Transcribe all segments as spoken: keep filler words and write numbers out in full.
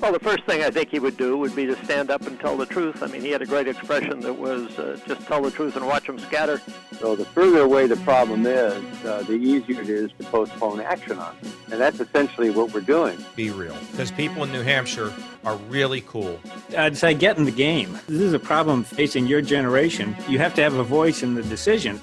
Well, the first thing I think he would do would be to stand up and tell the truth. I mean, he had a great expression that was uh, just tell the truth and watch them scatter. So the further away the problem is, uh, the easier it is to postpone action on it. And that's essentially what we're doing. Be real. Because people in New Hampshire are really cool. I'd say get in the game. This is a problem facing your generation. You have to have a voice in the decision.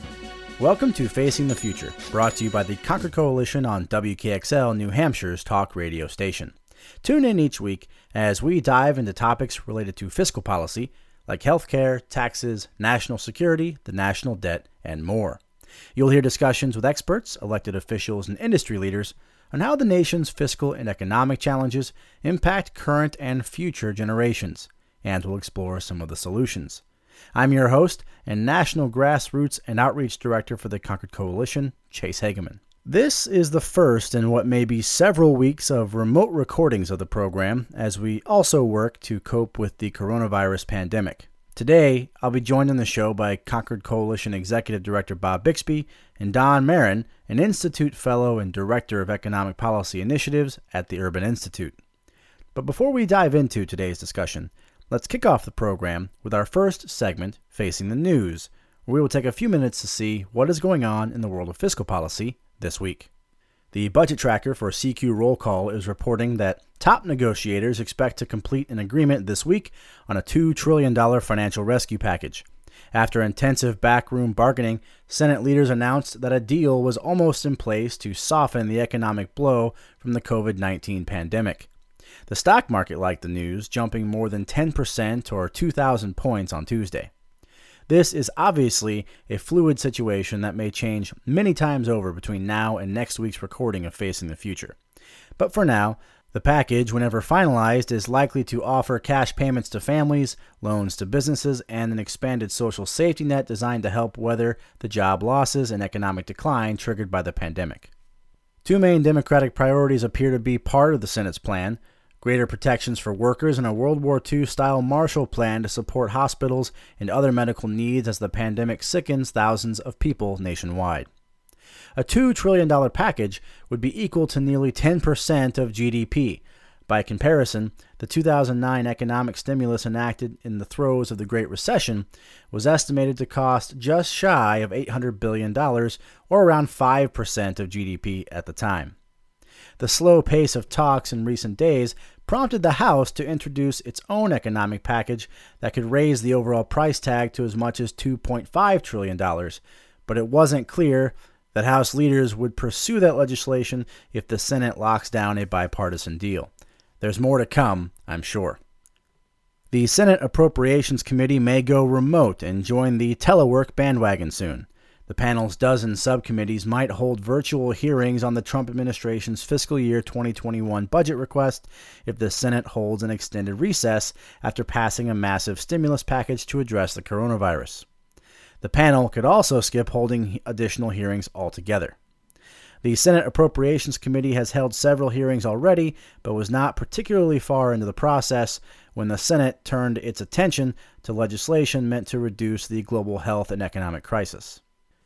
Welcome to Facing the Future, brought to you by the Concord Coalition on W K X L, New Hampshire's talk radio station. Tune in each week as we dive into topics related to fiscal policy, like healthcare, taxes, national security, the national debt, and more. You'll hear discussions with experts, elected officials, and industry leaders on how the nation's fiscal and economic challenges impact current and future generations, and we'll explore some of the solutions. I'm your host and National Grassroots and Outreach Director for the Concord Coalition, Chase Hageman. This is the first in what may be several weeks of remote recordings of the program as we also work to cope with the coronavirus pandemic. Today, I'll be joined on the show by Concord Coalition Executive Director Bob Bixby and Don Marin, an Institute Fellow and Director of Economic Policy Initiatives at the Urban Institute. But before we dive into today's discussion, let's kick off the program with our first segment, Facing the News, where we will take a few minutes to see what is going on in the world of fiscal policy this week. The budget tracker for C Q Roll Call is reporting that top negotiators expect to complete an agreement this week on a two trillion dollars financial rescue package. After intensive backroom bargaining, Senate leaders announced that a deal was almost in place to soften the economic blow from the covid nineteen pandemic. The stock market liked the news, jumping more than ten percent or two thousand points on Tuesday. This is obviously a fluid situation that may change many times over between now and next week's recording of Facing the Future. But for now, the package, whenever finalized, is likely to offer cash payments to families, loans to businesses, and an expanded social safety net designed to help weather the job losses and economic decline triggered by the pandemic. Two main Democratic priorities appear to be part of the Senate's plan: greater protections for workers and a World War Two-style Marshall Plan to support hospitals and other medical needs as the pandemic sickens thousands of people nationwide. A two trillion dollars package would be equal to nearly ten percent of G D P. By comparison, the two thousand nine economic stimulus enacted in the throes of the Great Recession was estimated to cost just shy of eight hundred billion dollars, or around five percent of G D P at the time. The slow pace of talks in recent days prompted the House to introduce its own economic package that could raise the overall price tag to as much as two point five trillion dollars, but it wasn't clear that House leaders would pursue that legislation if the Senate locks down a bipartisan deal. There's more to come, I'm sure. The Senate Appropriations Committee may go remote and join the telework bandwagon soon. The panel's dozen subcommittees might hold virtual hearings on the Trump administration's fiscal year twenty twenty-one budget request if the Senate holds an extended recess after passing a massive stimulus package to address the coronavirus. The panel could also skip holding additional hearings altogether. The Senate Appropriations Committee has held several hearings already, but was not particularly far into the process when the Senate turned its attention to legislation meant to reduce the global health and economic crisis.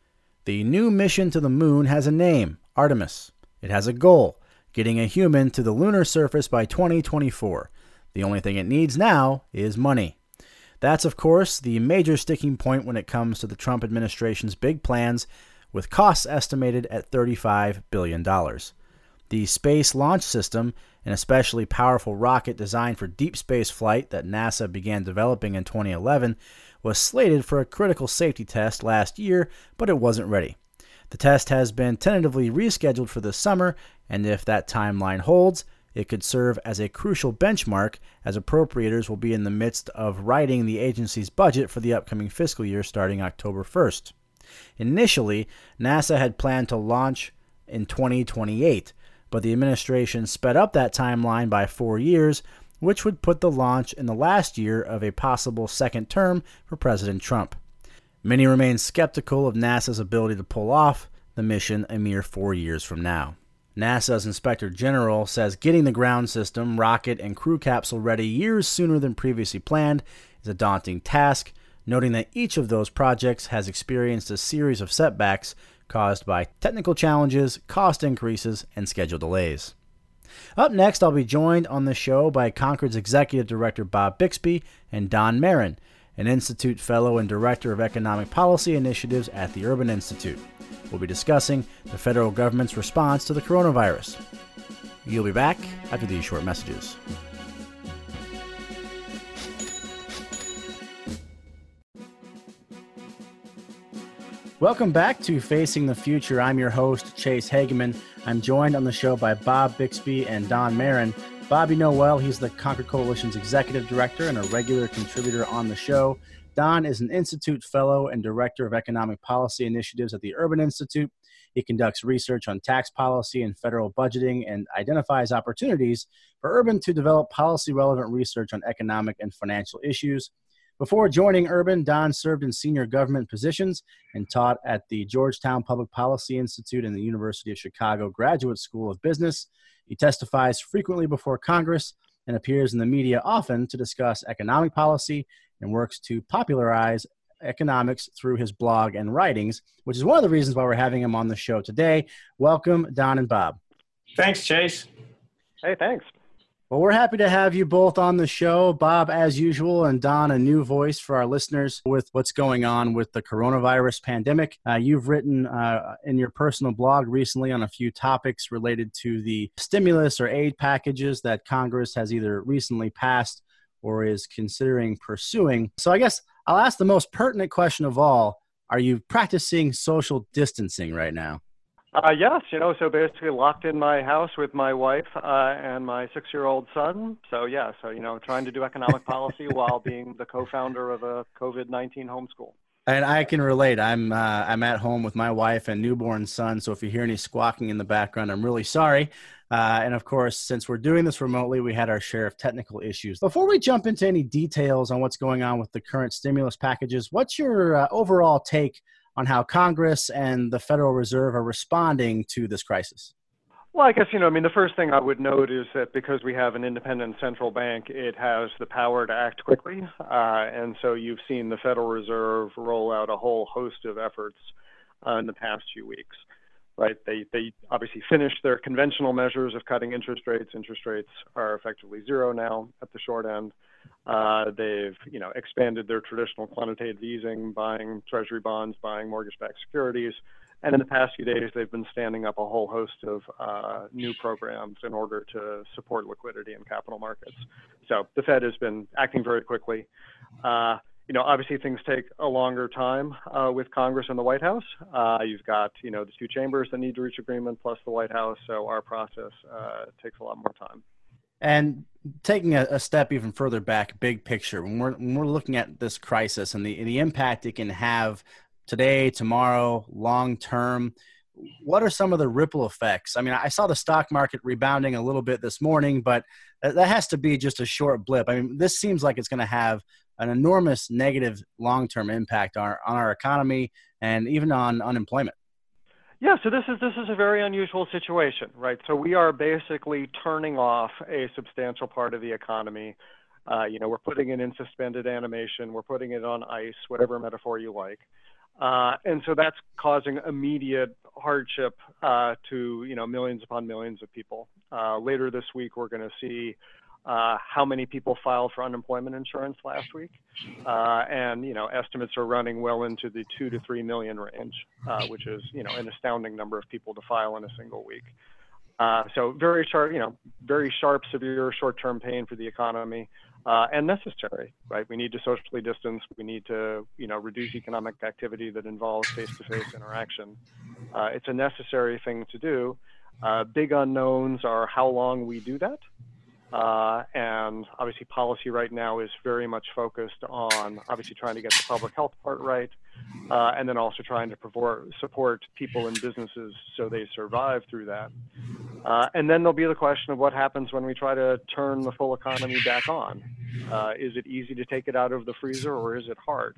The new mission to the moon has a name, Artemis. It has a goal, getting a human to the lunar surface by twenty twenty-four. The only thing it needs now is money. That's, of course, the major sticking point when it comes to the Trump administration's big plans, with costs estimated at thirty-five billion dollars. The Space Launch System, an especially powerful rocket designed for deep space flight that NASA began developing in twenty eleven, was slated for a critical safety test last year, but it wasn't ready. The test has been tentatively rescheduled for this summer, and if that timeline holds, it could serve as a crucial benchmark as appropriators will be in the midst of writing the agency's budget for the upcoming fiscal year starting October first. Initially, NASA had planned to launch in twenty twenty-eight, but the administration sped up that timeline by four years, which would put the launch in the last year of a possible second term for President Trump. Many remain skeptical of NASA's ability to pull off the mission a mere four years from now. NASA's Inspector General says getting the ground system, rocket, and crew capsule ready years sooner than previously planned is a daunting task, noting that each of those projects has experienced a series of setbacks caused by technical challenges, cost increases, and schedule delays. Up next, I'll be joined on the show by Concord's Executive Director Bob Bixby and Don Marin, an Institute Fellow and Director of Economic Policy Initiatives at the Urban Institute. We'll be discussing the federal government's response to the coronavirus. You'll be back after these short messages. Welcome back to Facing the Future. I'm your host, Chase Hageman. I'm joined on the show by Bob Bixby and Don Marin. Bob, you know well, he's the Concord Coalition's Executive Director and a regular contributor on the show. Don is an Institute Fellow and Director of Economic Policy Initiatives at the Urban Institute. He conducts research on tax policy and federal budgeting and identifies opportunities for Urban to develop policy-relevant research on economic and financial issues. Before joining Urban, Don served in senior government positions and taught at the Georgetown Public Policy Institute and the University of Chicago Graduate School of Business. He testifies frequently before Congress and appears in the media often to discuss economic policy and works to popularize economics through his blog and writings, which is one of the reasons why we're having him on the show today. Welcome, Don and Bob. Thanks, Chase. Hey, thanks. Well, we're happy to have you both on the show. Bob, as usual, and Don, a new voice for our listeners with what's going on with the coronavirus pandemic. Uh, you've written uh, in your personal blog recently on a few topics related to the stimulus or aid packages that Congress has either recently passed or is considering pursuing. So I guess I'll ask the most pertinent question of all. Are you practicing social distancing right now? Uh, yes, you know, so basically locked in my house with my wife uh, and my six-year-old son. So, yeah, so, you know, trying to do economic policy while being the co-founder of a COVID nineteen homeschool. And I can relate. I'm uh, I'm at home with my wife and newborn son, so if you hear any squawking in the background, I'm really sorry. Uh, and, of course, since we're doing this remotely, we had our share of technical issues. Before we jump into any details on what's going on with the current stimulus packages, what's your uh, overall take on how Congress and the Federal Reserve are responding to this crisis? Well, I guess, you know, I mean, the first thing I would note is that because we have an independent central bank, it has the power to act quickly. Uh, and so you've seen the Federal Reserve roll out a whole host of efforts uh, in the past few weeks, right? They, they obviously finished their conventional measures of cutting interest rates. Interest rates are effectively zero now at the short end. Uh, they've, you know, expanded their traditional quantitative easing, buying treasury bonds, buying mortgage-backed securities. And in the past few days, they've been standing up a whole host of uh, new programs in order to support liquidity in capital markets. So the Fed has been acting very quickly. Uh, you know, obviously things take a longer time uh, with Congress and the White House. Uh, you've got, you know, the two chambers that need to reach agreement plus the White House. So our process uh, takes a lot more time. And taking a, a step even further back, big picture, when we're, when we're looking at this crisis and the, the impact it can have today, tomorrow, long term, what are some of the ripple effects? I mean, I saw the stock market rebounding a little bit this morning, but that has to be just a short blip. I mean, this seems like it's going to have an enormous negative long-term impact on our, on our economy and even on unemployment. Yeah, so this is this is a very unusual situation, right? So we are basically turning off a substantial part of the economy. Uh, you know, we're putting it in suspended animation, we're putting it on ice, whatever metaphor you like. Uh, and so that's causing immediate hardship uh, to, you know, millions upon millions of people. Uh, later this week, we're going to see uh, how many people filed for unemployment insurance last week. Uh, and, you know, estimates are running well into the two to three million range, uh, which is, you know, an astounding number of people to file in a single week. Uh, so very sharp, you know, very sharp, severe short-term pain for the economy. Uh, and necessary, right? We need to socially distance. We need to, you know, reduce economic activity that involves face-to-face interaction. Uh, it's a necessary thing to do. Uh, big unknowns are how long we do that. Uh, and obviously policy right now is very much focused on obviously trying to get the public health part right, uh, and then also trying to support, support people and businesses so they survive through that. Uh, and then there'll be the question of what happens when we try to turn the full economy back on. Uh, is it easy to take it out of the freezer or is it hard?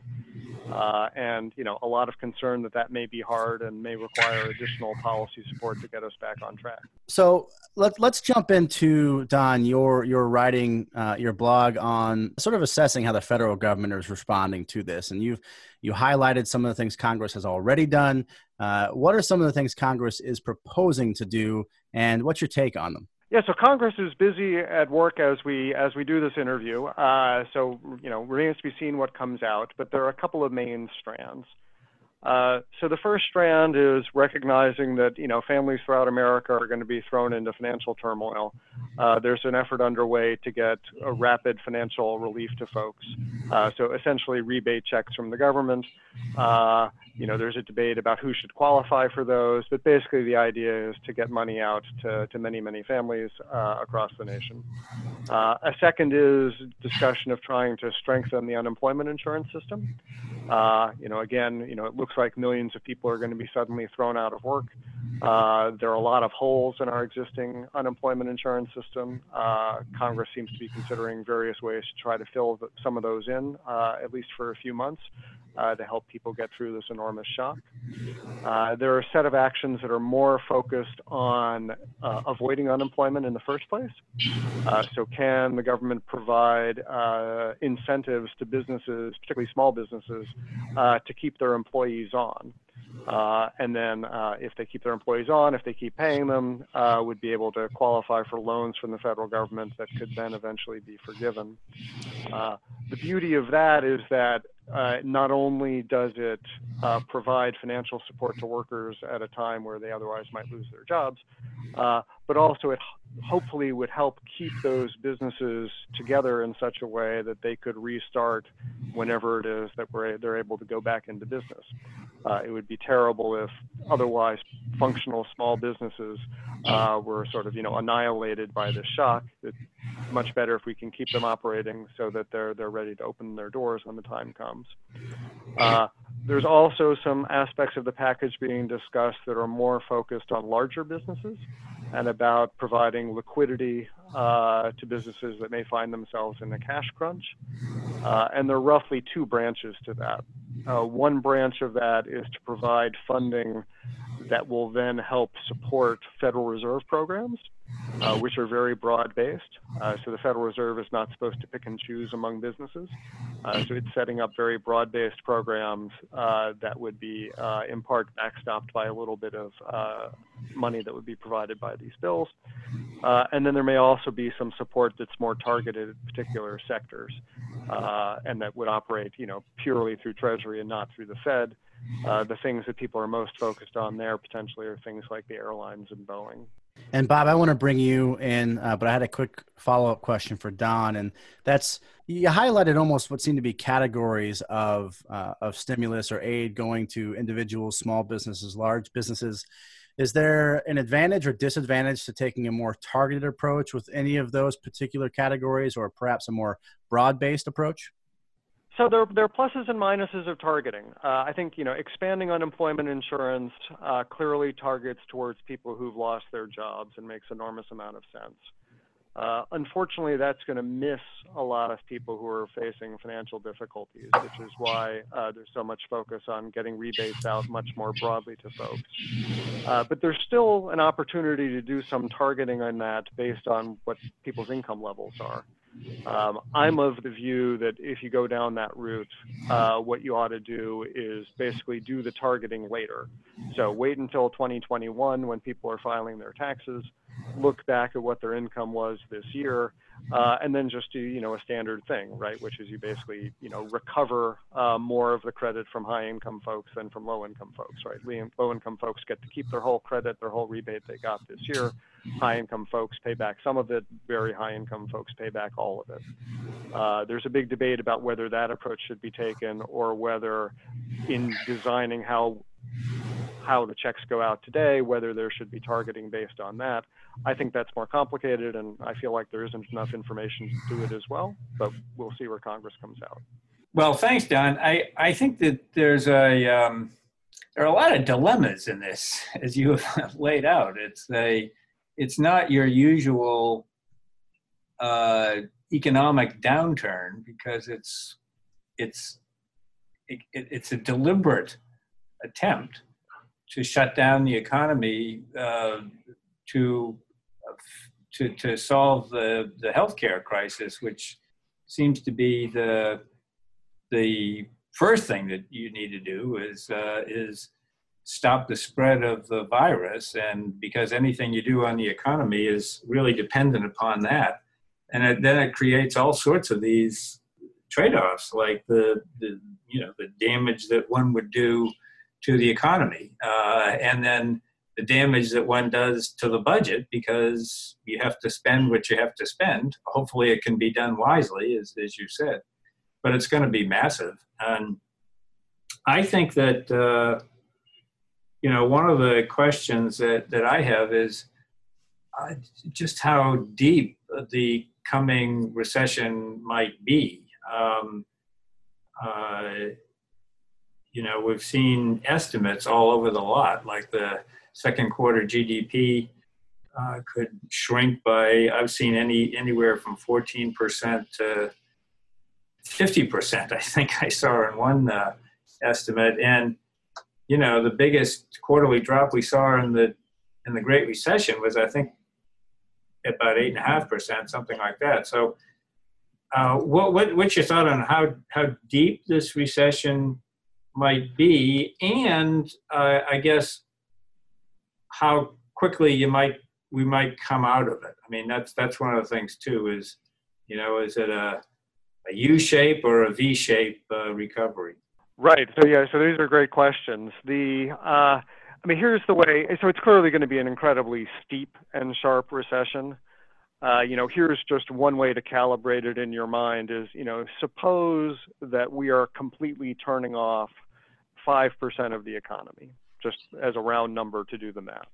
Uh, and, you know, a lot of concern that that may be hard and may require additional policy support to get us back on track. So let, let's jump into, Don, your, your writing, uh, your blog on sort of assessing how the federal government is responding to this. And you've you highlighted some of the things Congress has already done. Uh, what are some of the things Congress is proposing to do, and what's your take on them? Yeah, so Congress is busy at work as we as we do this interview. Uh, so you know, remains to be seen what comes out. But there are a couple of main strands. Uh, so the first strand is recognizing that, you know, families throughout America are going to be thrown into financial turmoil. Uh, there's an effort underway to get a rapid financial relief to folks. Uh, so essentially rebate checks from the government. Uh, you know, there's a debate about who should qualify for those, but basically the idea is to get money out to, to many, many families uh, across the nation. Uh, a second is discussion of trying to strengthen the unemployment insurance system. Uh, you know, again, you know, it looks like millions of people are going to be suddenly thrown out of work. Uh, there are a lot of holes in our existing unemployment insurance system. Uh, Congress seems to be considering various ways to try to fill the, some of those in, uh, at least for a few months, uh, to help people get through this enormous shock. Uh, there are a set of actions that are more focused on uh, avoiding unemployment in the first place. Uh, so can the government provide uh, incentives to businesses, particularly small businesses, uh, to keep their employees on? Uh, and then uh, if they keep their employees on, if they keep paying them, uh, would be able to qualify for loans from the federal government that could then eventually be forgiven. Uh, the beauty of that is that uh, not only does it uh, provide financial support to workers at a time where they otherwise might lose their jobs, uh, but also it hopefully would help keep those businesses together in such a way that they could restart whenever it is that we're, they're able to go back into business. Uh, it would be terrible if otherwise functional small businesses uh, were sort of, you know, annihilated by this shock. It's much better if we can keep them operating so that they're they're ready to open their doors when the time comes. Uh, there's also some aspects of the package being discussed that are more focused on larger businesses and about providing liquidity uh, to businesses that may find themselves in a cash crunch. Uh, and there are roughly two branches to that. Uh, one branch of that is to provide funding that will then help support Federal Reserve programs, uh, which are very broad-based. Uh, so the Federal Reserve is not supposed to pick and choose among businesses. Uh, so it's setting up very broad-based programs uh, that would be, uh, in part, backstopped by a little bit of uh, money that would be provided by these bills. Uh, and then there may also be some support that's more targeted at particular sectors, uh, and that would operate, you know, purely through Treasury and not through the Fed. Uh, the things that people are most focused on there potentially are things like the airlines and Boeing. And Bob, I want to bring you in, uh, but I had a quick follow-up question for Don, and that's, you highlighted almost what seem to be categories of uh, of stimulus or aid going to individuals, small businesses, large businesses. Is there an advantage or disadvantage to taking a more targeted approach with any of those particular categories, or perhaps a more broad-based approach? So there, there are pluses and minuses of targeting. Uh, I think, you know, expanding unemployment insurance uh, clearly targets towards people who've lost their jobs and makes enormous amount of sense. Uh, unfortunately, that's going to miss a lot of people who are facing financial difficulties, which is why uh, there's so much focus on getting rebates out much more broadly to folks. Uh, but there's still an opportunity to do some targeting on that based on what people's income levels are. Um, I'm of the view that if you go down that route, uh, what you ought to do is basically do the targeting later. So wait until twenty twenty-one when people are filing their taxes, look back at what their income was this year, uh, and then just do, you know, a standard thing, right? Which is you basically, you know, recover uh, more of the credit from high income folks than from low income folks, right? Low income folks get to keep their whole credit, their whole rebate they got this year. High income folks pay back some of it, very high income folks pay back all of it. Uh, there's a big debate about whether that approach should be taken or whether in designing how how the checks go out today, whether there should be targeting based on that. I think that's more complicated, and I feel like there isn't enough information to do it as well, but we'll see where Congress comes out. Well, thanks, Don. I, I think that there's a, um, there are a lot of dilemmas in this, as you have laid out. It's a, it's not your usual uh, economic downturn because it's, it's, it, it's a deliberate attempt to shut down the economy uh, to, to to solve the the healthcare crisis, which seems to be the the first thing that you need to do is uh, is stop the spread of the virus, and because anything you do on the economy is really dependent upon that. And it, then it creates all sorts of these trade-offs, like the, the you know the damage that one would do to the economy, uh, and then the damage that one does to the budget, because you have to spend what you have to spend. Hopefully it can be done wisely, as, as you said, but it's going to be massive. And I think that, uh, you know, one of the questions that, that I have is uh, just how deep the coming recession might be. Um, uh, you know, we've seen estimates all over the lot, like the second quarter G D P uh, could shrink by, I've seen any anywhere from fourteen percent to fifty percent, I think I saw in one uh, estimate. And, you know, the biggest quarterly drop we saw in the in the Great Recession was, I think, about eight and a half percent, something like that. So uh, what, what what's your thought on how, how deep this recession might be, and uh, I guess how quickly you might we might come out of it? I mean, that's that's one of the things too. Is, you know, is it a a U shape or a V shape uh, recovery? Right. So yeah. So these are great questions. The uh, I mean, here's the way. So it's clearly going to be an incredibly steep and sharp recession. Uh, you know, here's just one way to calibrate it in your mind is, you know, suppose that we are completely turning off five percent of the economy, just as a round number to do the math.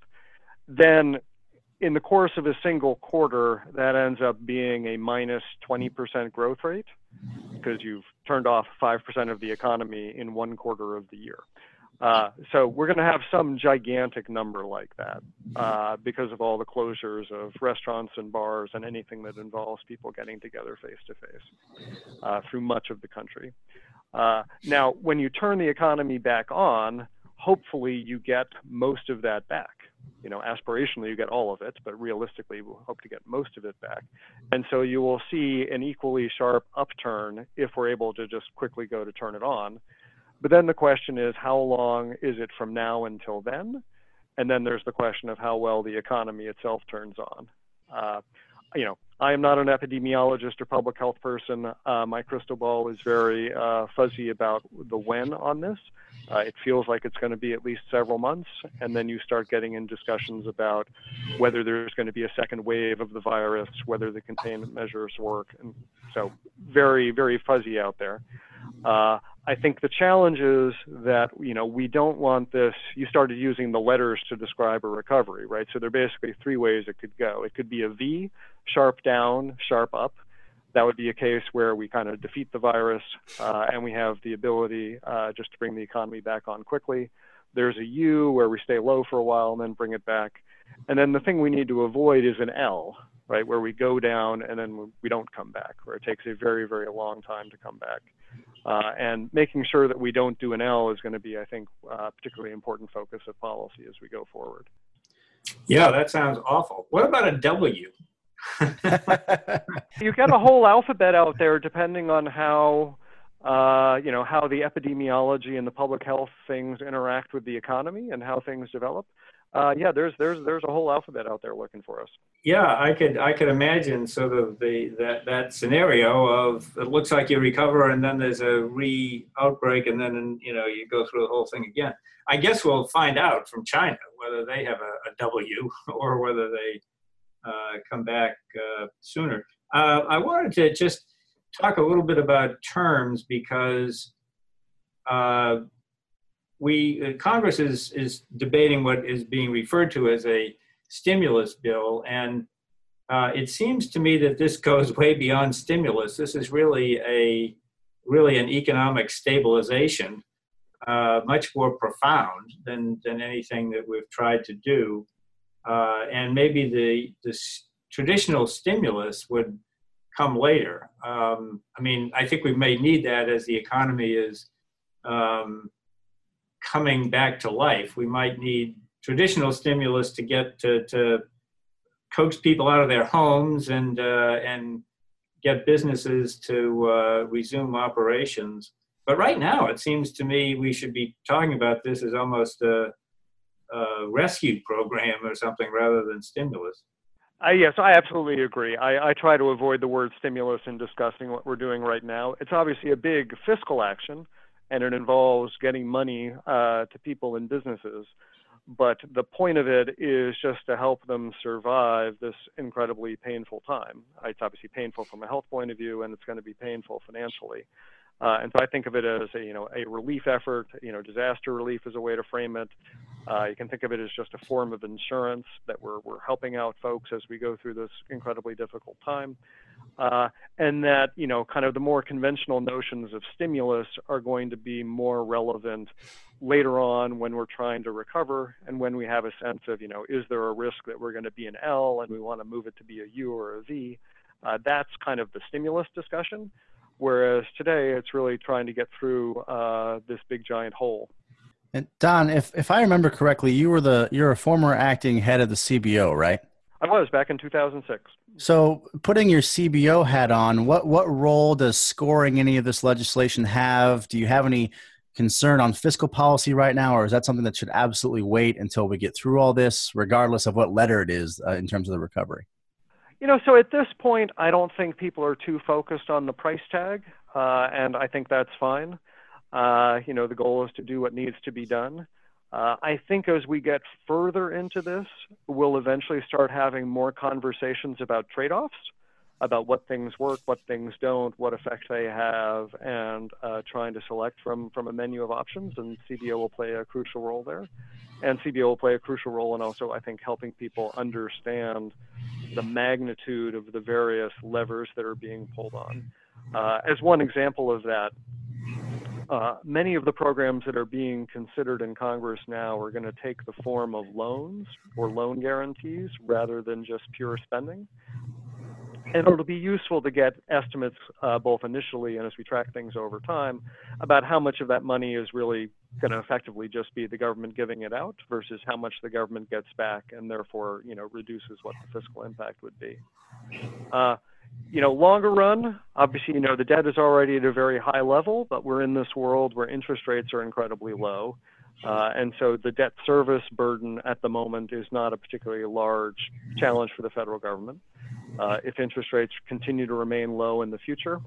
Then in the course of a single quarter, that ends up being a minus twenty percent growth rate because you've turned off five percent of the economy in one quarter of the year. Uh, so we're going to have some gigantic number like that uh, because of all the closures of restaurants and bars and anything that involves people getting together face to face uh, through much of the country. Uh, now, when you turn the economy back on, hopefully you get most of that back. You know, aspirationally you get all of it, but realistically we'll hope to get most of it back. And so you will see an equally sharp upturn if we're able to just quickly go to turn it on. But then the question is, how long is it from now until then? And then there's the question of how well the economy itself turns on. Uh, you know, I am not an epidemiologist or public health person. Uh, my crystal ball is very uh, fuzzy about the when on this. Uh, it feels like it's going to be at least several months, and then you start getting in discussions about whether there's going to be a second wave of the virus, whether the containment measures work, and so very, very fuzzy out there. Uh, I think the challenge is that, you know, we don't want this. You started using the letters to describe a recovery, right? So there are basically three ways it could go. It could be a V, sharp down, sharp up. That would be a case where we kind of defeat the virus uh, and we have the ability uh, just to bring the economy back on quickly. There's a U where we stay low for a while and then bring it back. And then the thing we need to avoid is an L, right, where we go down and then we don't come back, where it takes a very, very long time to come back. Uh, and making sure that we don't do an L is going to be, I think, uh, particularly important focus of policy as we go forward. Yeah, that sounds awful. What about a W? You've got a whole alphabet out there depending on how, uh, you know, how the epidemiology and the public health things interact with the economy and how things develop. Uh, yeah, there's there's there's a whole alphabet out there looking for us. Yeah, I could I could imagine sort of the that that scenario of it looks like you recover and then there's a re-outbreak and then, you know, you go through the whole thing again. I guess we'll find out from China whether they have a, a W or whether they uh, come back uh, sooner. Uh, I wanted to just talk a little bit about terms because uh, we uh, Congress is is debating what is being referred to as a stimulus bill, and uh, it seems to me that this goes way beyond stimulus. This is really a really an economic stabilization, uh, much more profound than than anything that we've tried to do. Uh, and maybe the the traditional stimulus would come later. Um, I mean, I think we may need that as the economy is um, coming back to life. We might need traditional stimulus to get to, to coax people out of their homes and uh, and get businesses to uh, resume operations. But right now, it seems to me we should be talking about this as almost a, uh, rescue program or something rather than stimulus. Uh, yes, I absolutely agree. I, I try to avoid the word stimulus in discussing what we're doing right now. It's obviously a big fiscal action, and it involves getting money uh, to people and businesses. But the point of it is just to help them survive this incredibly painful time. It's obviously painful from a health point of view, and it's going to be painful financially. Uh, and so I think of it as a, you know, a relief effort. You know, disaster relief is a way to frame it. Uh, you can think of it as just a form of insurance that we're, we're helping out folks as we go through this incredibly difficult time. Uh, and that, you know, kind of the more conventional notions of stimulus are going to be more relevant later on when we're trying to recover and when we have a sense of, you know, is there a risk that we're going to be an L and we want to move it to be a U or a V? Uh, that's kind of the stimulus discussion. Whereas today, it's really trying to get through uh, this big giant hole. And Don, if, if I remember correctly, you were the you're a former acting head of the C B O, right? I was back in two thousand six. So putting your C B O hat on, what, what role does scoring any of this legislation have? Do you have any concern on fiscal policy right now, or is that something that should absolutely wait until we get through all this, regardless of what letter it is uh, in terms of the recovery? You know, so at this point, I don't think people are too focused on the price tag, uh, and I think that's fine. Uh, you know, the goal is to do what needs to be done. Uh, I think as we get further into this, we'll eventually start having more conversations about trade-offs, about what things work, what things don't, what effect they have, and uh, trying to select from, from a menu of options, and C B O will play a crucial role there. And C B O will play a crucial role in also, I think, helping people understand the magnitude of the various levers that are being pulled on. Uh, as one example of that, uh, many of the programs that are being considered in Congress now are going to take the form of loans or loan guarantees rather than just pure spending. And it'll be useful to get estimates uh, both initially and as we track things over time about how much of that money is really going to effectively just be the government giving it out versus how much the government gets back and therefore, you know, reduces what the fiscal impact would be. Uh, you know, longer run, obviously, you know, the debt is already at a very high level, but we're in this world where interest rates are incredibly low. Uh, and so the debt service burden at the moment is not a particularly large challenge for the federal government. Uh, if interest rates continue to remain low in the future,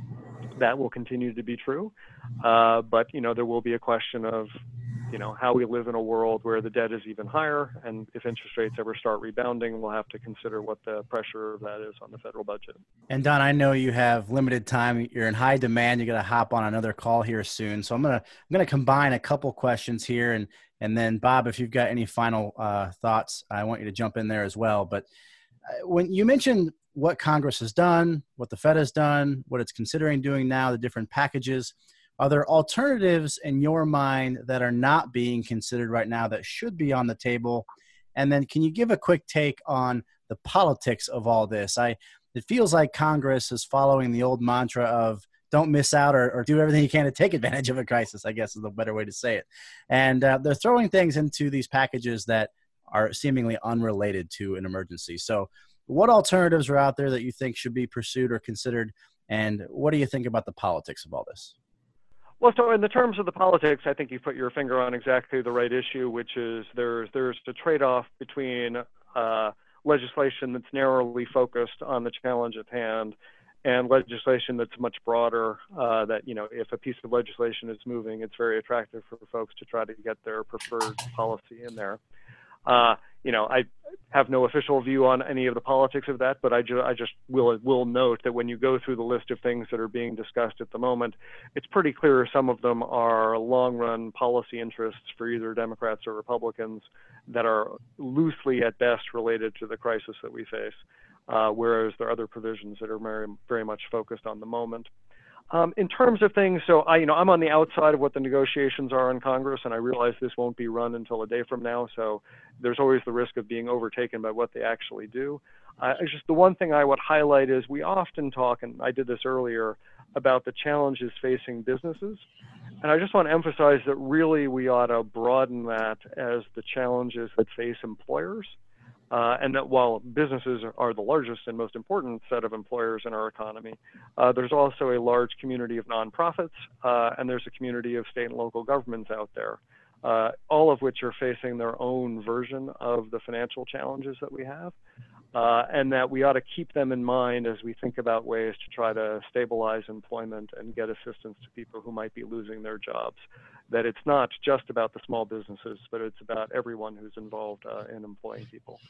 that will continue to be true. Uh, but, you know, there will be a question of, you know, how we live in a world where the debt is even higher. And if interest rates ever start rebounding, we'll have to consider what the pressure of that is on the federal budget. And Don, I know you have limited time. You're in high demand. You're going to hop on another call here soon. So I'm going to, I'm going to combine a couple questions here. And, and then Bob, if you've got any final uh, thoughts, I want you to jump in there as well. But when you mentioned what Congress has done, what the Fed has done, what it's considering doing now, the different packages, are there alternatives in your mind that are not being considered right now that should be on the table? And then can you give a quick take on the politics of all this? I, it feels like Congress is following the old mantra of don't miss out or, or do everything you can to take advantage of a crisis, I guess is the better way to say it. And uh, they're throwing things into these packages that are seemingly unrelated to an emergency. So what alternatives are out there that you think should be pursued or considered? And what do you think about the politics of all this? Well, so in the terms of the politics, I think you put your finger on exactly the right issue, which is there's there's the trade-off between uh, legislation that's narrowly focused on the challenge at hand and legislation that's much broader, uh, that, you know, if a piece of legislation is moving, it's very attractive for folks to try to get their preferred policy in there. Uh, you know, I have no official view on any of the politics of that, but I, ju- I just will will note that when you go through the list of things that are being discussed at the moment, it's pretty clear some of them are long-run policy interests for either Democrats or Republicans that are loosely at best related to the crisis that we face, uh, whereas there are other provisions that are very, very much focused on the moment. Um, in terms of things, so I, you know, I'm on the outside of what the negotiations are in Congress, and I realize this won't be run until a day from now. So there's always the risk of being overtaken by what they actually do. Uh, it's just the one thing I would highlight is we often talk, and I did this earlier, about the challenges facing businesses. And I just want to emphasize that really we ought to broaden that as the challenges that face employers. Uh, and that while businesses are the largest and most important set of employers in our economy, uh, there's also a large community of nonprofits, uh, and there's a community of state and local governments out there. uh, all of which are facing their own version of the financial challenges that we have. Uh, and that we ought to keep them in mind as we think about ways to try to stabilize employment and get assistance to people who might be losing their jobs. That it's not just about the small businesses, but it's about everyone who's involved uh, in employing people.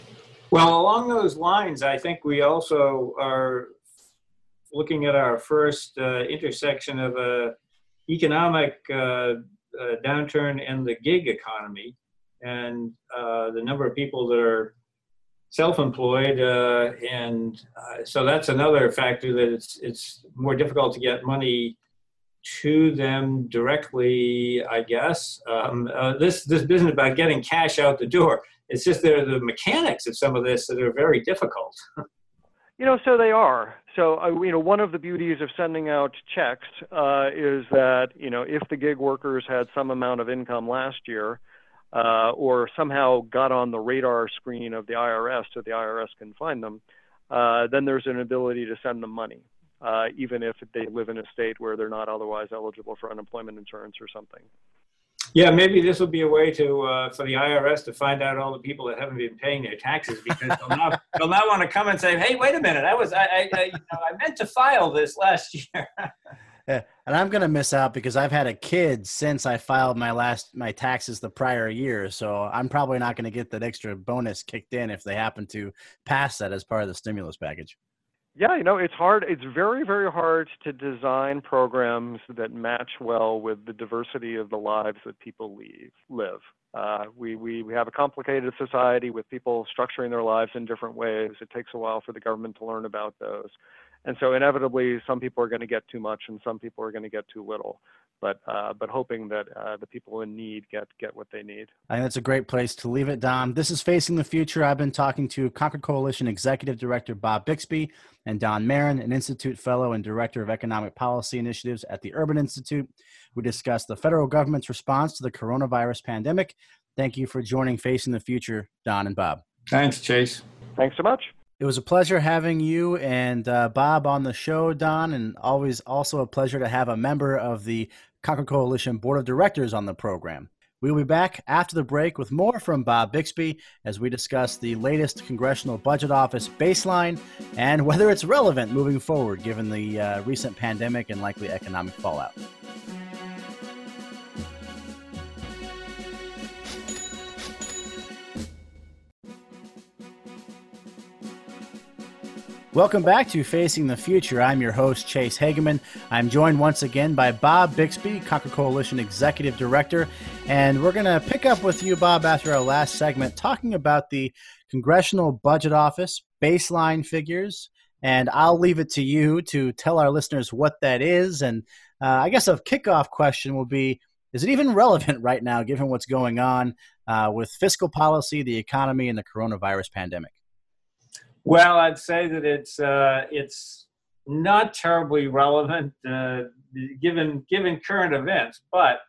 Well, along those lines, I think we also are looking at our first uh, intersection of a economic uh, uh, downturn in the gig economy, and uh, the number of people that are self-employed, uh, and uh, so that's another factor that it's it's more difficult to get money to them directly, I guess. Um, uh, this this business about getting cash out the door, it's just there are the mechanics of some of this that are very difficult. You know, so they are. So, uh, you know, one of the beauties of sending out checks uh, is that, you know, if the gig workers had some amount of income last year, Uh, or somehow got on the radar screen of the I R S so the I R S can find them, uh, then there's an ability to send them money, uh, even if they live in a state where they're not otherwise eligible for unemployment insurance or something. Yeah, maybe this will be a way to uh, for the I R S to find out all the people that haven't been paying their taxes, because they'll now they'll now want to come and say, "Hey, wait a minute, I was I I, I, you know, I meant to file this last year." Yeah, and I'm going to miss out because I've had a kid since I filed my last my taxes the prior year, so I'm probably not going to get that extra bonus kicked in if they happen to pass that as part of the stimulus package. Yeah, you know, it's hard. It's very, very hard to design programs that match well with the diversity of the lives that people leave, live. Uh, we, we, we have a complicated society with people structuring their lives in different ways. It takes a while for the government to learn about those. And so inevitably, some people are going to get too much and some people are going to get too little. But uh, but hoping that uh, the people in need get get what they need. I think that's a great place to leave it, Don. This is Facing the Future. I've been talking to Concord Coalition Executive Director Bob Bixby and Don Marin, an Institute Fellow and Director of Economic Policy Initiatives at the Urban Institute. We discussed the federal government's response to the coronavirus pandemic. Thank you for joining Facing the Future, Don and Bob. Thanks, Chase. Thanks so much. It was a pleasure having you and uh, Bob on the show, Don, and always also a pleasure to have a member of the Concord Coalition Board of Directors on the program. We'll be back after the break with more from Bob Bixby as we discuss the latest Congressional Budget Office baseline and whether it's relevant moving forward given the uh, recent pandemic and likely economic fallout. Welcome back to Facing the Future. I'm your host, Chase Hageman. I'm joined once again by Bob Bixby, Concord Coalition Executive Director. And we're going to pick up with you, Bob, after our last segment, talking about the Congressional Budget Office baseline figures. And I'll leave it to you to tell our listeners what that is. And uh, I guess a kickoff question will be, is it even relevant right now, given what's going on uh, with fiscal policy, the economy, and the coronavirus pandemic? Well, I'd say that it's uh, it's not terribly relevant uh, given given current events, but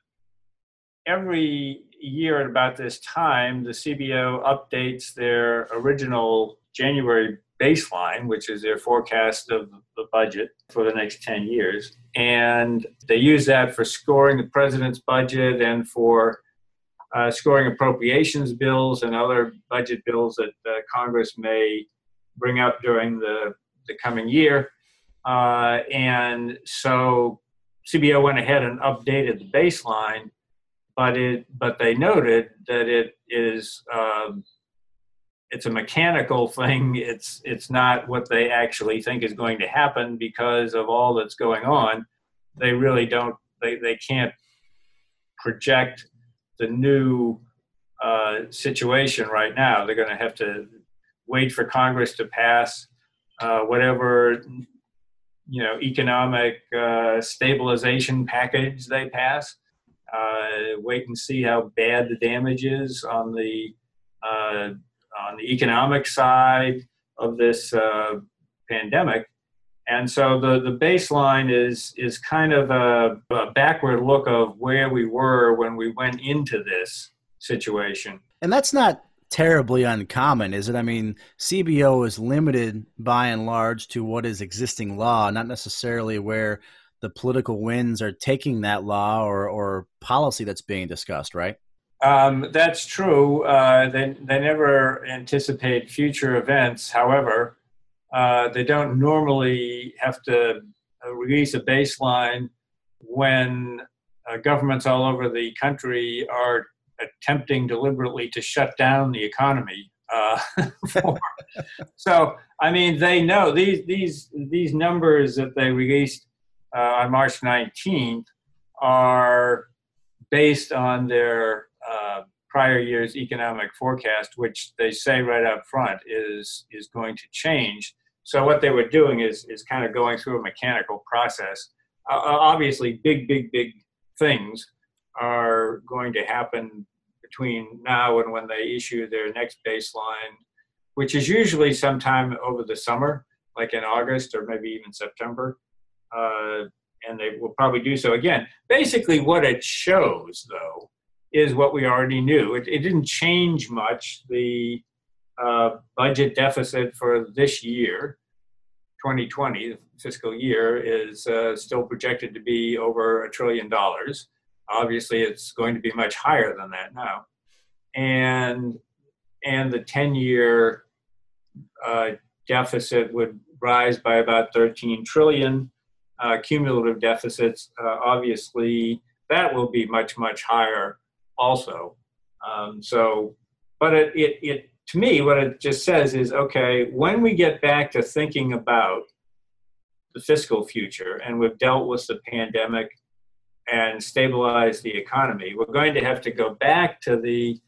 every year at about this time, the C B O updates their original January baseline, which is their forecast of the budget for the next ten years. And they use that for scoring the president's budget and for uh, scoring appropriations bills and other budget bills that uh, Congress may bring up during the, the coming year. Uh, and so C B O went ahead and updated the baseline, but it but they noted that it is um, it's a mechanical thing. It's it's not what they actually think is going to happen because of all that's going on. They really don't, they, they can't project the new uh, situation right now. They're going to have to wait for Congress to pass uh, whatever, you know, economic uh, stabilization package they pass. Uh, wait and see how bad the damage is on the uh, on the economic side of this uh, pandemic. And so the, the baseline is is kind of a, a backward look of where we were when we went into this situation. And that's not terribly uncommon, is it? I mean, C B O is limited by and large to what is existing law, not necessarily where the political winds are taking that law or, or policy that's being discussed, right? Um, that's true. Uh, they, they never anticipate future events. However, uh, they don't normally have to release a baseline when uh, governments all over the country are attempting deliberately to shut down the economy. Uh, for, so, I mean, they know these these these numbers that they released uh, on March nineteenth are based on their uh, prior year's economic forecast, which they say right up front is is going to change. So what they were doing is is kind of going through a mechanical process. Uh, obviously, big, big, big things are going to happen between now and when they issue their next baseline, which is usually sometime over the summer, like in August or maybe even September. Uh, and they will probably do so again. Basically, what it shows, though, is what we already knew. It, it didn't change much. The uh, budget deficit for this year, twenty twenty, the fiscal year, is uh, still projected to be over a trillion dollars. Obviously, it's going to be much higher than that now. And and the ten-year uh, deficit would rise by about thirteen trillion. Uh, cumulative deficits, uh, obviously, that will be much, much higher also. Um, so, but it, it, it, to me, what it just says is, okay, when we get back to thinking about the fiscal future and we've dealt with the pandemic and stabilized the economy, we're going to have to go back to the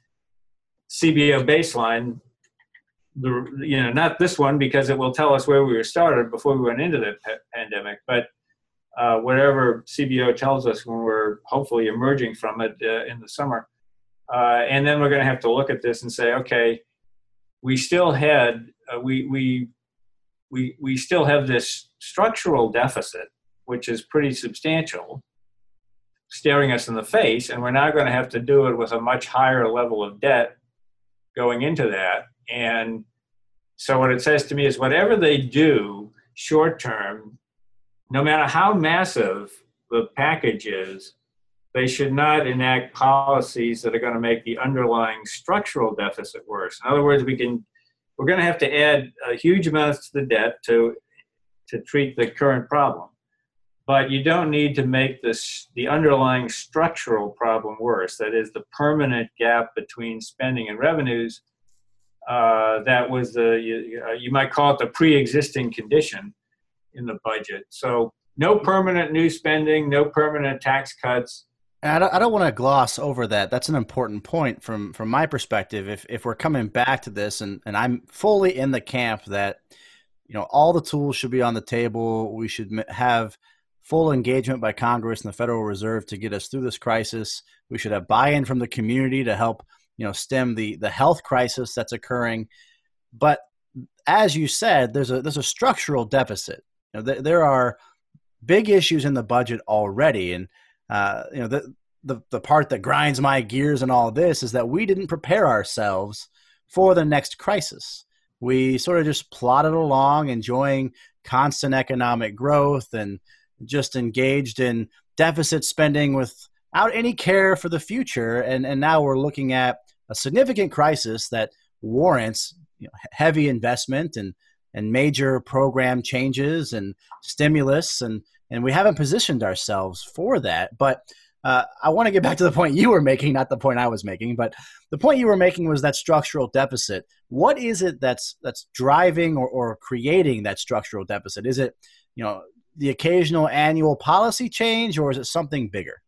C B O baseline, the, you know, not this one because it will tell us where we were started before we went into the pa- pandemic, but uh, whatever C B O tells us when we're hopefully emerging from it uh, in the summer. Uh, and then we're going to have to look at this and say, okay, we still had, uh, we, we, we, we still have this structural deficit, which is pretty substantial, staring us in the face, and we're now going to have to do it with a much higher level of debt going into that. And so what it says to me is whatever they do short term, no matter how massive the package is, they should not enact policies that are going to make the underlying structural deficit worse. In other words, we can, we're going to have to add a huge amounts to the debt to, to treat the current problem. But you don't need to make this, the underlying structural problem worse. That is the permanent gap between spending and revenues. Uh, that was the, you, you might call it the pre-existing condition in the budget. So no permanent new spending, no permanent tax cuts. And I don't, I don't want to gloss over that. That's an important point from, from my perspective. If if we're coming back to this, and, and I'm fully in the camp that, you know, all the tools should be on the table. We should have full engagement by Congress and the Federal Reserve to get us through this crisis. We should have buy-in from the community to help, you know, stem the the health crisis that's occurring. But as you said, there's a there's a structural deficit. You know, th- there are big issues in the budget already, and uh, you know the, the the part that grinds my gears in all this is that we didn't prepare ourselves for the next crisis. We sort of just plodded along, enjoying constant economic growth and just engaged in deficit spending without any care for the future. And, and now we're looking at a significant crisis that warrants, you know, heavy investment and, and major program changes and stimulus. And, and we haven't positioned ourselves for that. But uh, I want to get back to the point you were making, not the point I was making, but the point you were making was that structural deficit. What is it that's, that's driving or, or creating that structural deficit? Is it, you know, the occasional annual policy change, or is it something bigger?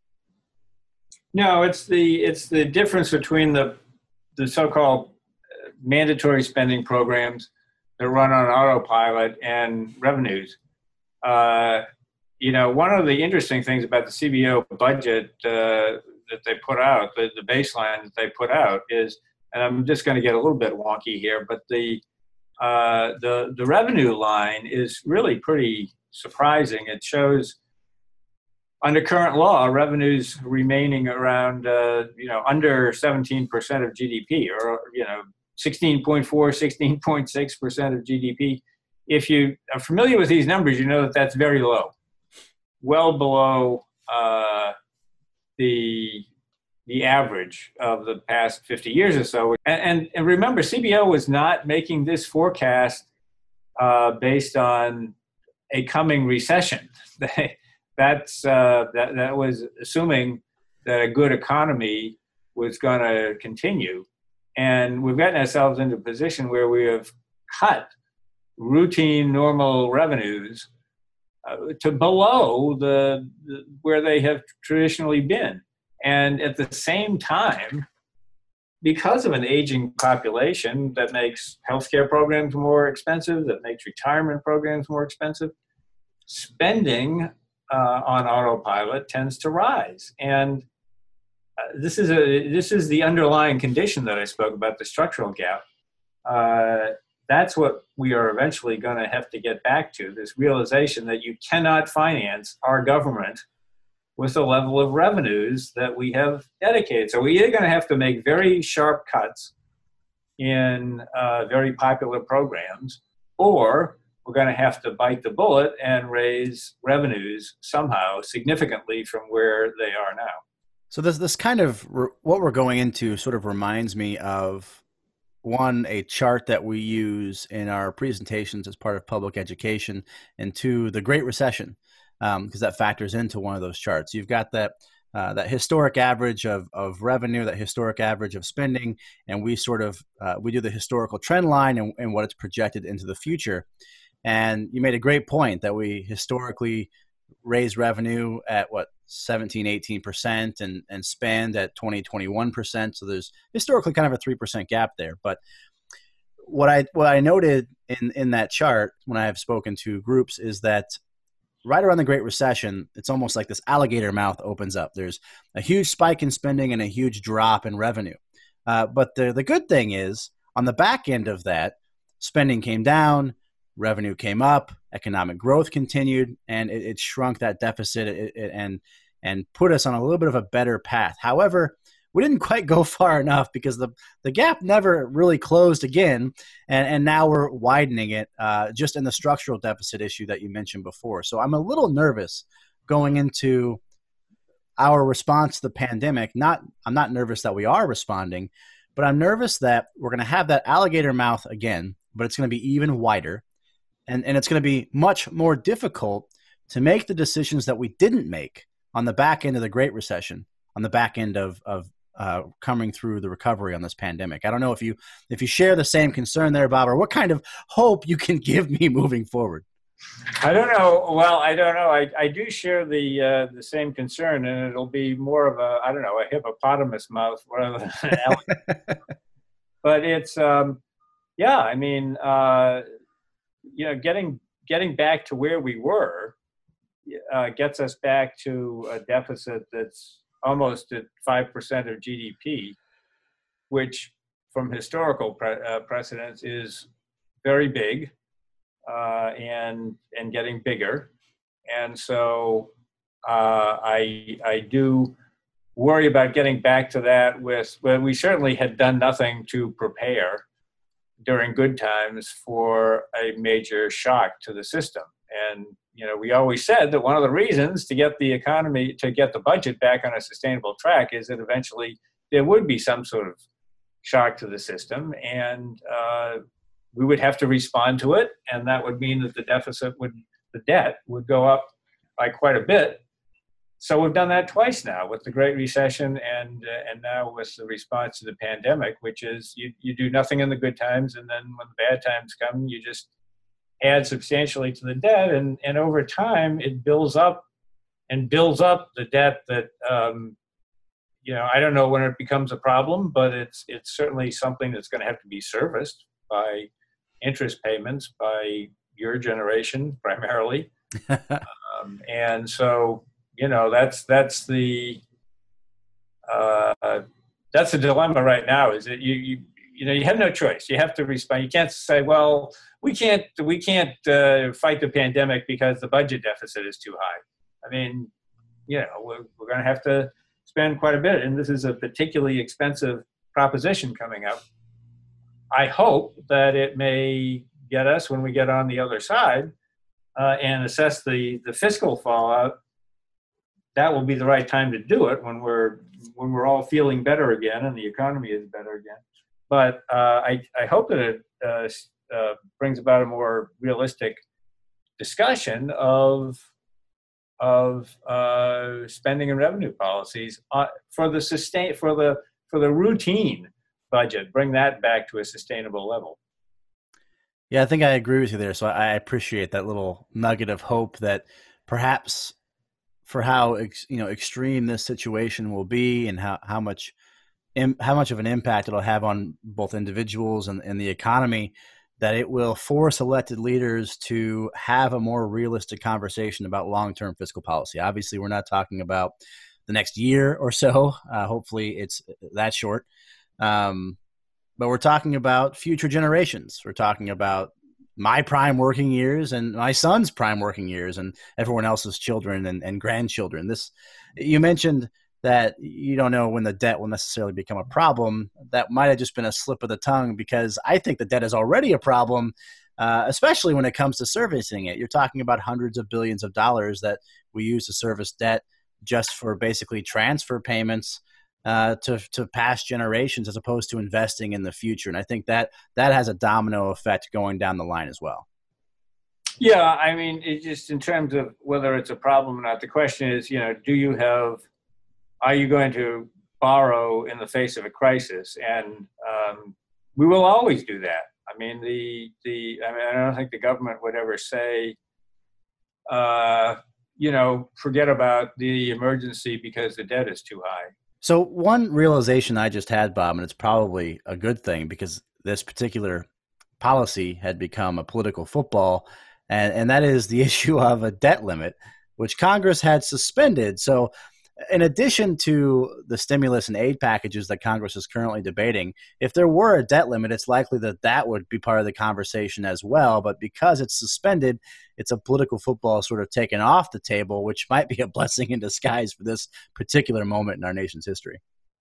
No, it's the it's the difference between the the so-called mandatory spending programs that run on autopilot and revenues. Uh, you know, one of the interesting things about the C B O budget uh, that they put out, the, the baseline that they put out is, and I'm just going to get a little bit wonky here, but the uh, the the revenue line is really pretty surprising. It shows under current law, revenues remaining around, uh, you know, under seventeen percent of G D P, or, you know, sixteen point four, sixteen point six percent of G D P. If you are familiar with these numbers, you know that that's very low. well below uh, the the average of the past fifty years or so. And, and, and remember, C B O was not making this forecast uh, based on a coming recession. That's uh, that that was assuming that a good economy was going to continue, and we've gotten ourselves into a position where we have cut routine normal revenues uh, to below the, the where they have traditionally been, and at the same time, because of an aging population that makes healthcare programs more expensive, that makes retirement programs more expensive, spending uh, on autopilot tends to rise. And uh, this is a this is the underlying condition that I spoke about, the structural gap. Uh, that's what we are eventually going to have to get back to, this realization that you cannot finance our government with the level of revenues that we have dedicated. So we're either going to have to make very sharp cuts in uh, very popular programs, or we're going to have to bite the bullet and raise revenues somehow significantly from where they are now. So this this kind of re- what we're going into sort of reminds me of, one, a chart that we use in our presentations as part of public education, and two, the Great Recession, because um, that factors into one of those charts. You've got that uh, that historic average of of revenue, that historic average of spending, and we sort of uh, we do the historical trend line and, and what it's projected into the future. And you made a great point that we historically raise revenue at what, seventeen, eighteen percent and, and spend at twenty, twenty-one percent. So there's historically kind of a three percent gap there. But what I what I noted in, in that chart when I have spoken to groups is that right around the Great Recession, it's almost like this alligator mouth opens up. There's a huge spike in spending and a huge drop in revenue. Uh, but the, the good thing is, on the back end of that, spending came down, revenue came up, economic growth continued, and it, it shrunk that deficit it, it, and and put us on a little bit of a better path. However, we didn't quite go far enough because the, the gap never really closed again, and, and now we're widening it uh, just in the structural deficit issue that you mentioned before. So I'm a little nervous going into our response to the pandemic. Not I'm not nervous that we are responding, but I'm nervous that we're going to have that alligator mouth again, but it's going to be even wider. And, and it's going to be much more difficult to make the decisions that we didn't make on the back end of the Great Recession, on the back end of, of uh, coming through the recovery on this pandemic. I don't know if you if you share the same concern there, Bob, or what kind of hope you can give me moving forward. I don't know. Well, I don't know. I, I do share the uh, the same concern, and it'll be more of a, I don't know, a hippopotamus mouth rather than an alligator. But it's, um, yeah, I mean, uh, you know, getting getting back to where we were uh, gets us back to a deficit that's almost at five percent of G D P, which from historical pre- uh, precedents is very big uh, and and getting bigger. And so uh, I I do worry about getting back to that with, well, we certainly had done nothing to prepare during good times for a major shock to the system. And, you know, we always said that one of the reasons to get the economy, to get the budget back on a sustainable track is that eventually there would be some sort of shock to the system, and uh, we would have to respond to it. And that would mean that the deficit would, the debt would go up by quite a bit. So we've done that twice now, with the Great Recession and uh, and now with the response to the pandemic, which is you, you do nothing in the good times, and then when the bad times come, you just add substantially to the debt, and, and over time it builds up and builds up the debt that, um, you know, I don't know when it becomes a problem, but it's it's certainly something that's going to have to be serviced by interest payments by your generation primarily. um, and so, you know, that's that's the uh, that's the dilemma right now. Is that you you you know you have no choice. You have to respond. You can't say, well, we can't we can't uh, fight the pandemic because the budget deficit is too high. I mean, you know, we're we're going to have to spend quite a bit, and this is a particularly expensive proposition coming up. I hope that it may get us, when we get on the other side uh, and assess the the fiscal fallout, that will be the right time to do it when we're when we're all feeling better again and the economy is better again. But uh, I, I hope that it uh, uh, brings about a more realistic discussion of of uh, spending and revenue policies uh, for the sustain for the for the routine budget. Bring that back to a sustainable level. Yeah, I think I agree with you there. So I appreciate that little nugget of hope that perhaps for how ex, you know extreme this situation will be and how how much im, how much of an impact it'll have on both individuals and, and the economy, that it will force elected leaders to have a more realistic conversation about long-term fiscal policy. Obviously, we're not talking about the next year or so. Uh, hopefully, it's that short. Um, but we're talking about future generations. We're talking about my prime working years and my son's prime working years and everyone else's children and, and grandchildren. This, you mentioned that you don't know when the debt will necessarily become a problem. That might have just been a slip of the tongue, because I think the debt is already a problem, uh, especially when it comes to servicing it. You're talking about hundreds of billions of dollars that we use to service debt just for basically transfer payments uh, to, to past generations, as opposed to investing in the future. And I think that that has a domino effect going down the line as well. Yeah, I mean, it just in terms of whether it's a problem or not, the question is, you know, do you have, are you going to borrow in the face of a crisis? And um, we will always do that. I mean, the, the, I mean, I don't think the government would ever say, uh, you know, forget about the emergency because the debt is too high. So one realization I just had, Bob, and it's probably a good thing because this particular policy had become a political football, and, and that is the issue of a debt limit, which Congress had suspended. So in addition to the stimulus and aid packages that Congress is currently debating, if there were a debt limit, it's likely that that would be part of the conversation as well. But because it's suspended, it's a political football sort of taken off the table, which might be a blessing in disguise for this particular moment in our nation's history.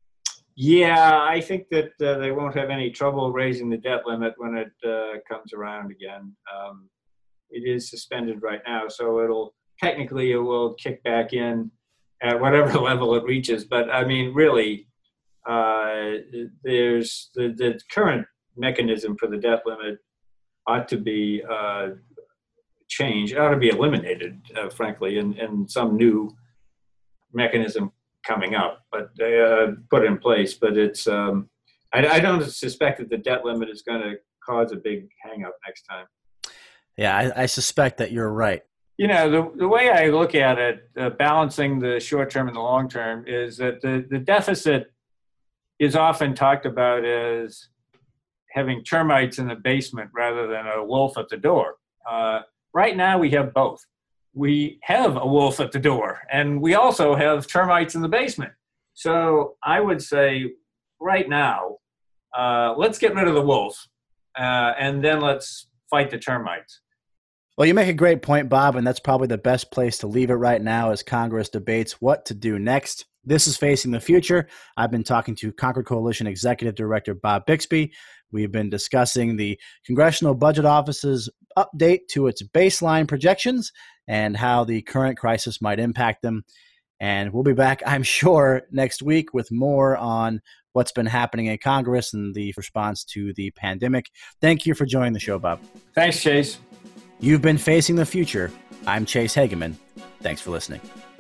Yeah, I think that uh, they won't have any trouble raising the debt limit when it uh, comes around again. Um, it is suspended right now, so it'll technically it will kick back in at whatever level it reaches. But I mean, really, uh, there's the, the current mechanism for the debt limit ought to be uh, changed, ought to be eliminated, uh, frankly, and, and some new mechanism coming up, but uh, put in place. But it's, um, I, I don't suspect that the debt limit is going to cause a big hang up next time. Yeah, I, I suspect that you're right. You know, the, the way I look at it, uh, balancing the short term and the long term, is that the, the deficit is often talked about as having termites in the basement rather than a wolf at the door. Uh, right now, we have both. We have a wolf at the door, and we also have termites in the basement. So I would say right now, uh, let's get rid of the wolf, uh, and then let's fight the termites. Well, you make a great point, Bob, and that's probably the best place to leave it right now as Congress debates what to do next. This is Facing the Future. I've been talking to Concord Coalition Executive Director Bob Bixby. We've been discussing the Congressional Budget Office's update to its baseline projections and how the current crisis might impact them. And we'll be back, I'm sure, next week with more on what's been happening in Congress and the response to the pandemic. Thank you for joining the show, Bob. Thanks, Chase. You've been Facing the Future. I'm Chase Hageman. Thanks for listening.